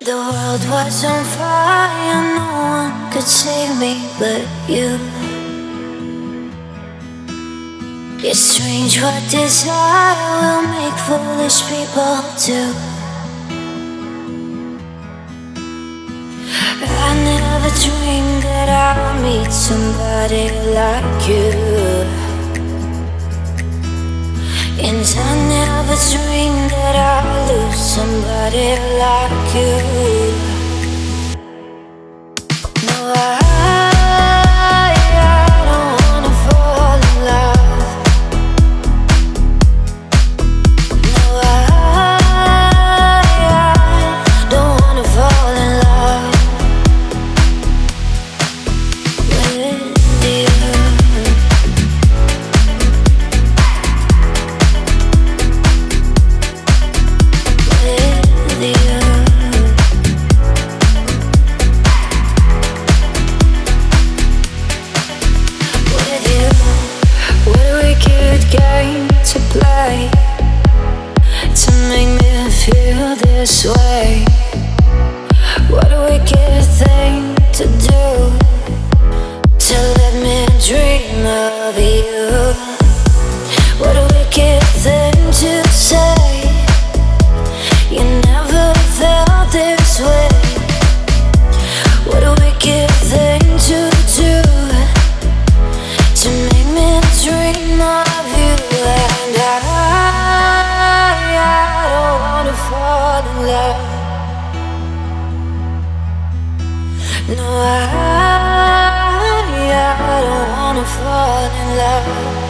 The world was on fire, no one could save me but you. It's strange what desire will make foolish people do. I never dreamed that I'd meet somebody like you, and I never dreamed that I'd lose somebody like you. No, I don't wanna fall in love. No, I don't wanna fall in love with you. Game to play to make me feel this way. What a wicked thing to do, to let me dream of you. What a wicked thing to say. You never felt this way. What a wicked thing to do, to make me dream of you. And I don't wanna fall in love. No, I don't wanna fall in love.